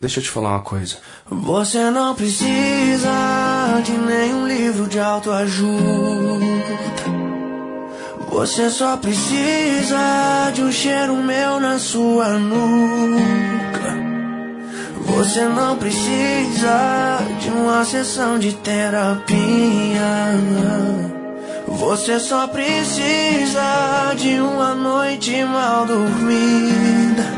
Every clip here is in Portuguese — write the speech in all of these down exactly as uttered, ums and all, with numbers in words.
Deixa eu te falar uma coisa. Você não precisa de nenhum livro de autoajuda. Você só precisa de um cheiro meu na sua nuca. Você não precisa de uma sessão de terapia. Você só precisa de uma noite mal dormida.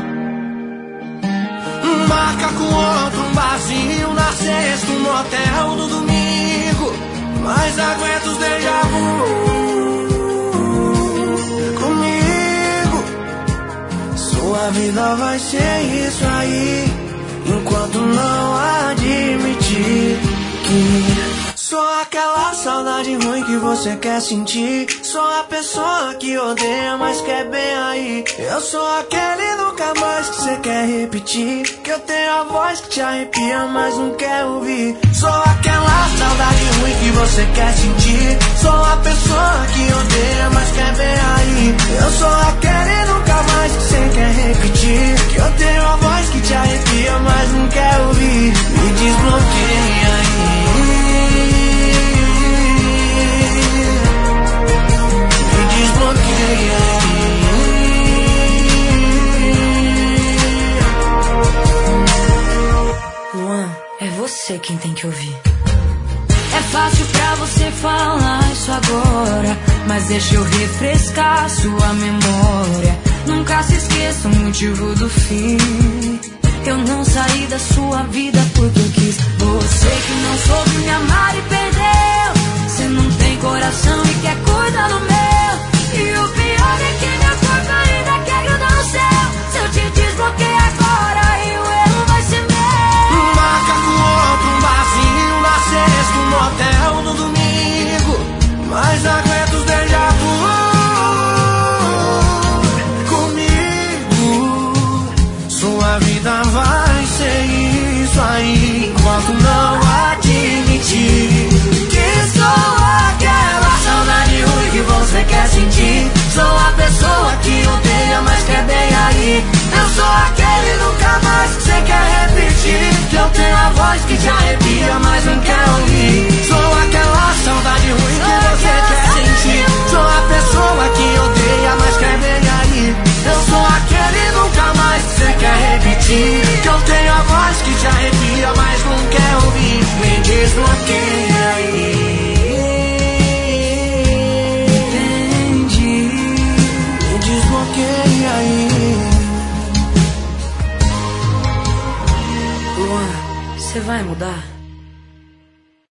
Marca com outro um barzinho na sexta, um motel no domingo. Mas aguenta os déjà vu comigo. Sua vida vai ser isso aí, enquanto não admitir que sou aquela saudade ruim que você quer sentir. Sou a pessoa que odeia, mas quer bem aí. Eu sou aquele nunca mais que você quer repetir. Que eu tenho a voz que te arrepia, mas não quer ouvir. Sou aquela saudade ruim que você quer sentir. Sou a pessoa que odeia, mas quer bem aí. Eu sou aquele nunca mais que você quer repetir. Que eu tenho a voz que te arrepia, mas não quer ouvir. Me desbloqueia aí. Luan, é você quem tem que ouvir. É fácil pra você falar isso agora, mas deixa eu refrescar sua memória. Nunca se esqueça o motivo do fim. Eu não saí da sua vida porque eu quis. Você que não soube me amar e perdeu. Você não tem coração e quer cuidar do meu. E o pior é que meu corpo ainda quer grudar no céu. Se eu te desbloquear agora, e o erro vai ser meu. Marca com outro um barzinho na sexta, um motel no domingo. Mas aguenta os déjà vu comigo. Sua vida vai ser isso aí, enquanto não admitir que sou aquela saudade ruim que você quer sentir. Sou a pessoa que odeia, mas quer bem aí. Eu sou aquele nunca mais que você quer repetir. Que eu tenho a voz que te arrepia, mas não quer ouvir. Sou aquela saudade ruim que você quer sentir. Sou a pessoa que odeia, mas quer bem aí. Eu sou aquele nunca mais que você quer repetir. Que eu tenho a voz que te arrepia, mas não quer ouvir. Me desbloqueia aí. Desbloqueia aí. Luan, você vai mudar?